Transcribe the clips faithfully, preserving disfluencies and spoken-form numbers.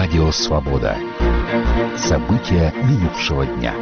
Радио «Свобода». События минувшего дня.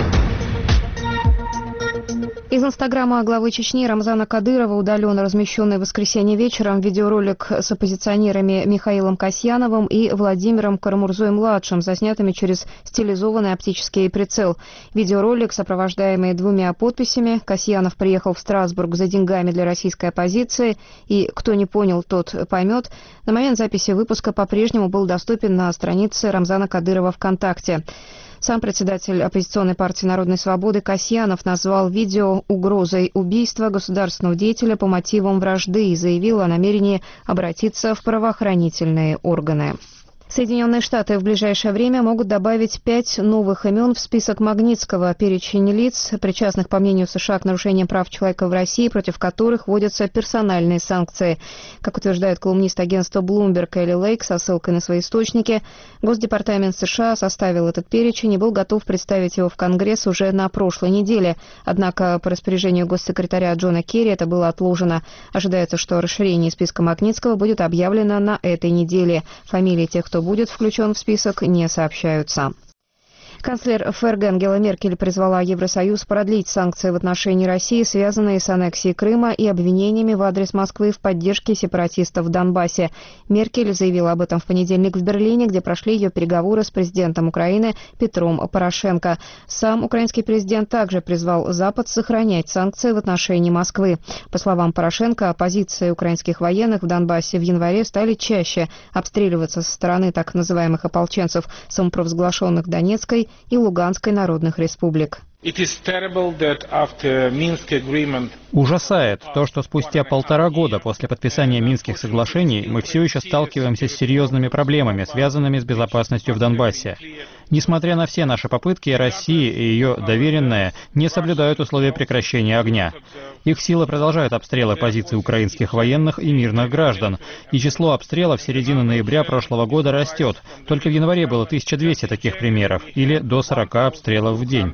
Из инстаграма главы Чечни Рамзана Кадырова удален размещенный в воскресенье вечером видеоролик с оппозиционерами Михаилом Касьяновым и Владимиром Карамурзой-младшим, заснятыми через стилизованный оптический прицел. Видеоролик, сопровождаемый двумя подписями «Касьянов приехал в Страсбург за деньгами для российской оппозиции» и «Кто не понял, тот поймет», на момент записи выпуска по-прежнему был доступен на странице Рамзана Кадырова ВКонтакте. Сам председатель оппозиционной партии «Народной свободы» Касьянов назвал видео угрозой убийства государственного деятеля по мотивам вражды и заявил о намерении обратиться в правоохранительные органы. Соединенные Штаты в ближайшее время могут добавить пять новых имен в список Магнитского, перечень лиц, причастных, по мнению США, к нарушениям прав человека в России, против которых вводятся персональные санкции. Как утверждает колумнист агентства Bloomberg Элли Лейк со ссылкой на свои источники, Госдепартамент США составил этот перечень и был готов представить его в Конгресс уже на прошлой неделе. Однако по распоряжению госсекретаря Джона Керри это было отложено. Ожидается, что расширение списка Магнитского будет объявлено на этой неделе. Фамилии тех, кто будет включен в список, не сообщаются. Канцлер ФРГ Ангела Меркель призвала Евросоюз продлить санкции в отношении России, связанные с аннексией Крыма и обвинениями в адрес Москвы в поддержке сепаратистов в Донбассе. Меркель заявила об этом в понедельник в Берлине, где прошли ее переговоры с президентом Украины Петром Порошенко. Сам украинский президент также призвал Запад сохранять санкции в отношении Москвы. По словам Порошенко, позиции украинских военных в Донбассе в январе стали чаще обстреливаться со стороны так называемых ополченцев, самопровозглашенных Донецкой и Луганской народных республик. Ужасает то, что спустя полтора года после подписания Минских соглашений мы все еще сталкиваемся с серьезными проблемами, связанными с безопасностью в Донбассе. Несмотря на все наши попытки, Россия и ее доверенные не соблюдают условия прекращения огня. Их силы продолжают обстрелы позиций украинских военных и мирных граждан, и число обстрелов с середины ноября прошлого года растет. Только в январе было тысяча двести таких примеров, или до сорока обстрелов в день.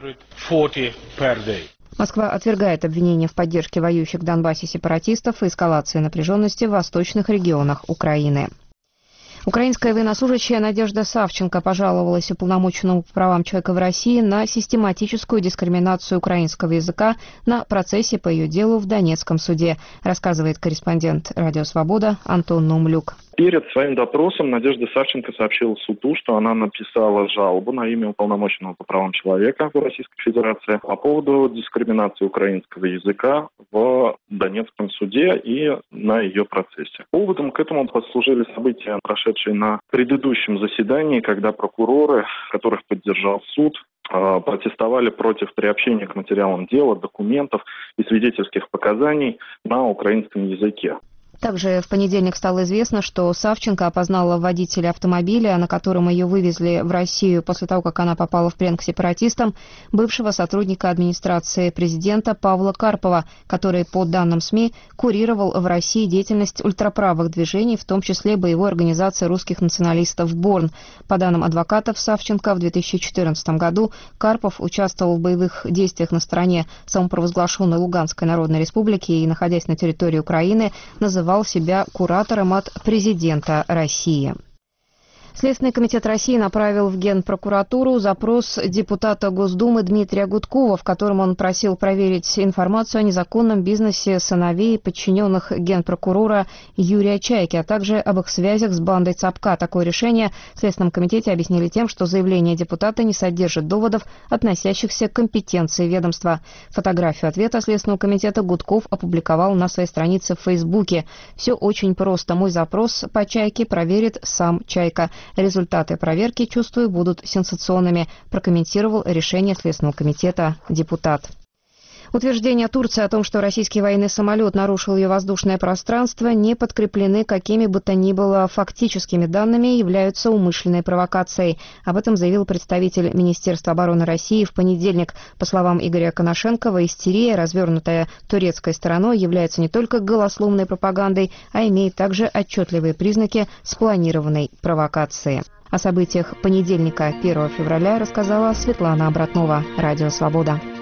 Москва отвергает обвинения в поддержке воюющих в Донбассе сепаратистов и эскалации напряженности в восточных регионах Украины. Украинская военнослужащая Надежда Савченко пожаловалась уполномоченному по правам человека в России на систематическую дискриминацию украинского языка на процессе по ее делу в Донецком суде, рассказывает корреспондент «Радио Свобода» Антон Наумлюк. Перед своим допросом Надежда Савченко сообщила суду, что она написала жалобу на имя уполномоченного по правам человека в Российской Федерации по поводу дискриминации украинского языка в Донецком суде и на ее процессе. Поводом к этому послужили события, прошедшие на предыдущем заседании, когда прокуроры, которых поддержал суд, протестовали против приобщения к материалам дела, документов и свидетельских показаний на украинском языке. Также в понедельник стало известно, что Савченко опознала водителя автомобиля, на котором ее вывезли в Россию после того, как она попала в плен к сепаратистам, бывшего сотрудника администрации президента Павла Карпова, который, по данным СМИ, курировал в России деятельность ультраправых движений, в том числе боевой организации русских националистов «Борн». По данным адвокатов Савченко, в две тысячи четырнадцатом году Карпов участвовал в боевых действиях на стороне самопровозглашенной Луганской Народной Республики и, находясь на территории Украины, называл себя куратором от президента России. Следственный комитет России направил в Генпрокуратуру запрос депутата Госдумы Дмитрия Гудкова, в котором он просил проверить информацию о незаконном бизнесе сыновей подчиненных генпрокурора Юрия Чайки, а также об их связях с бандой Цапка. Такое решение в Следственном комитете объяснили тем, что заявление депутата не содержит доводов, относящихся к компетенции ведомства. Фотографию ответа Следственного комитета Гудков опубликовал на своей странице в Фейсбуке. «Все очень просто. Мой запрос по Чайке проверит сам Чайка. Результаты проверки, чувствую, будут сенсационными», прокомментировал решение Следственного комитета депутат. Утверждения Турции о том, что российский военный самолет нарушил ее воздушное пространство, не подкреплены какими бы то ни было фактическими данными, являются умышленной провокацией. Об этом заявил представитель Министерства обороны России в понедельник. По словам Игоря Коношенкова, истерия, развернутая турецкой стороной, является не только голословной пропагандой, а имеет также отчетливые признаки спланированной провокации. О событиях понедельника, первого февраля, рассказала Светлана Обратнова, Радио Свобода.